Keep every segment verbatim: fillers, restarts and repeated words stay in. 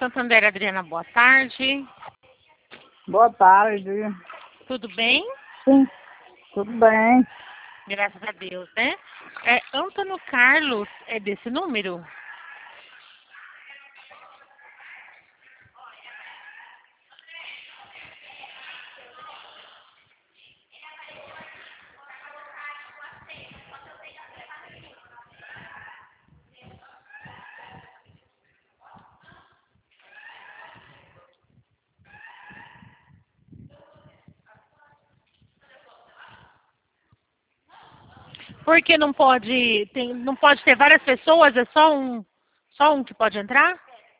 Santander, Adriana, boa tarde. Boa tarde. Tudo bem? Sim, tudo bem. Graças a Deus, né? É, Antônio Carlos é desse número? Porque não pode, tem, não pode ter várias pessoas, é só um, só um que pode entrar?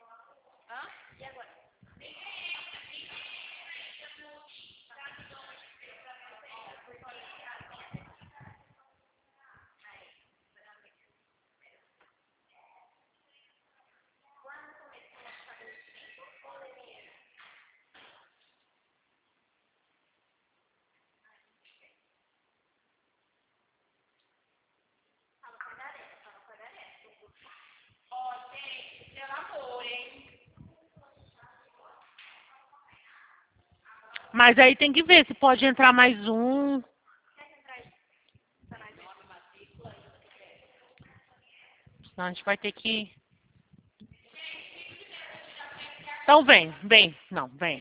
Mas aí tem que ver se pode entrar mais um. Senão a gente vai ter que... Então vem, vem. Não, vem.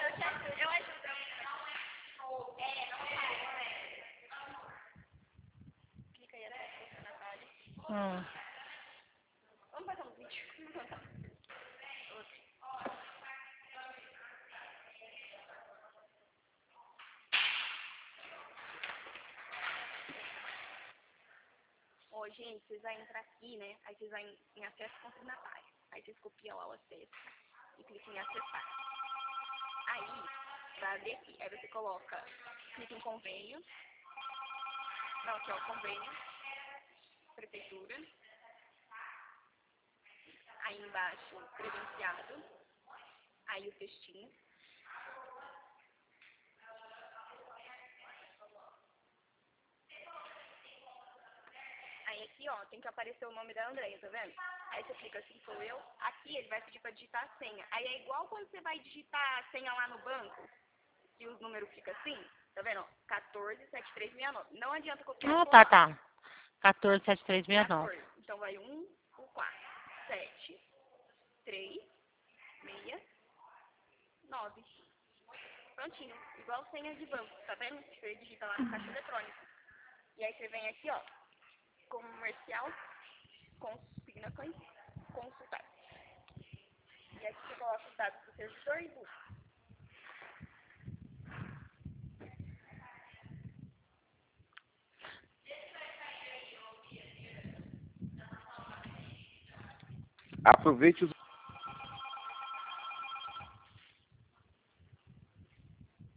Hum. Ô, gente, vocês vão entrar aqui, né? Aí vocês vão em acesso consignatário. Aí vocês copiam lá o acesso e clicam em acessar. Aí, pra abrir aqui, aí você coloca, clica em convênio. Não, aqui ó, convênio. Prefeitura. Aí embaixo, credenciado. Aí o textinho. Aí aqui, ó, tem que aparecer o nome da Andréia, tá vendo? Aí você clica assim, sou eu. Aqui ele vai pedir pra digitar a senha. Aí é igual quando você vai digitar a senha lá no banco, que os números ficam assim, tá vendo? quatorze, setenta e três, sessenta e nove. Não adianta copiar. Ah, tá, tá. quatorze, setenta e três, sessenta e nove. quatorze. Então vai um, o quatro, sete, três, seis, nove. Prontinho. Igual senha de banco, tá vendo? Você digita lá no caixa eletrônico. E aí você vem aqui, ó. Comercial, consignações, consultar. E aqui você coloca os dados do servidor e busca. Aproveite os